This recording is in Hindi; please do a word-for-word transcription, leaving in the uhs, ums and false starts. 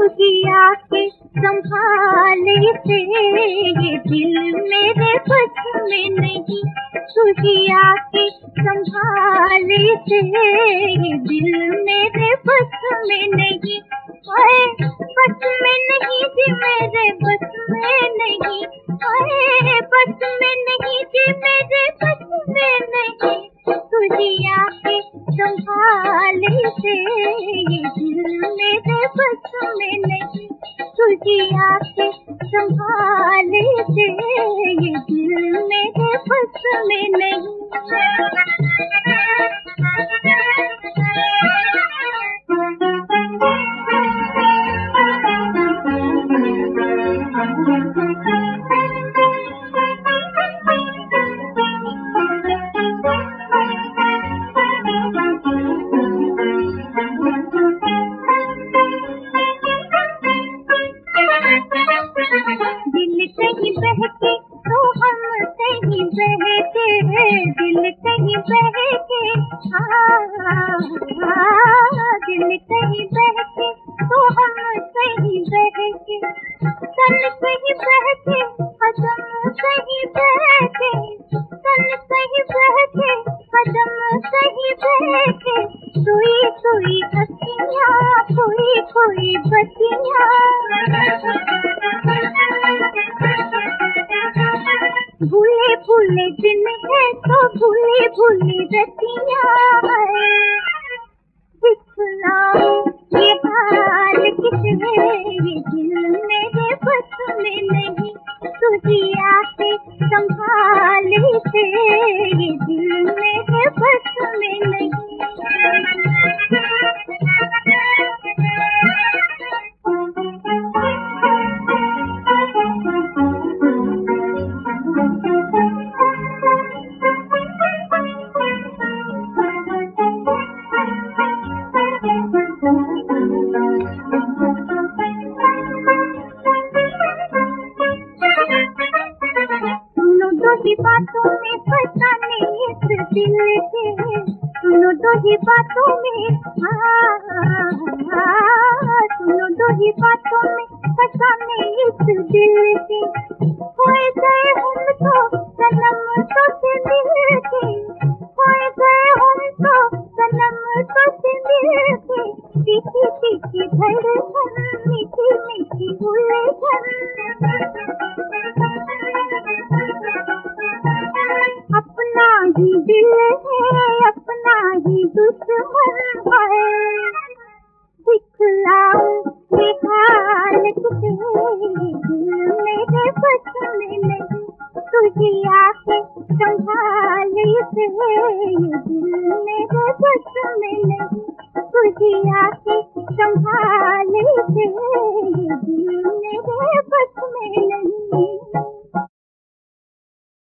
खुशिया के संभाले से ये दिल मेरे बस में नहीं। खुशिया के संभाले से ये दिल मेरे बस में नहीं। ओए बस में नहीं जी मेरे बस में नहीं। ओए बस में नहीं जी मेरे बस में नहीं। खुशिया के संभाले से ये दिल मेरे बस में नहीं। खुशिया के संभाले से ये दिल मेरे बस में नहीं। दिल कहीं बहके तो हम कहीं बहके, दिल कहीं बहके हाँ, दिल कहीं बहके तो हम कहीं बहके, तन कहीं बहके कदम कहीं बहके, तन कहीं बहके कदम कहीं बहके, सोई सोई अखियाँ खोई खोई बतियाँ। भूले भूले दिन है तो भूले भूले रतियाँ है। दिखलाओ ये हाल किसने, ये दिल मेरे बस में नहीं। खुशिया के संभाले से ये दिल मेरे बस में नहीं। ही बातों में फसाने इस दिल के, सुनो दो ही बातों में हाँ, सुनो दो ही बातों में फसाने इस दिल के। खोए गए हम तो सनम तो से मिल के, खोए गए हम तो सनम तो से मिल के। तीखी तीखी धड़कन मीठी मीठी उलझन, अपना ही दिल है अपना ही दुश्मन है। दिखलाओ ये हाल किसे, दिल मेरे बस में नहीं। खुशिया के संभाले से ये दिल मेरे बस में नहीं। खुशिया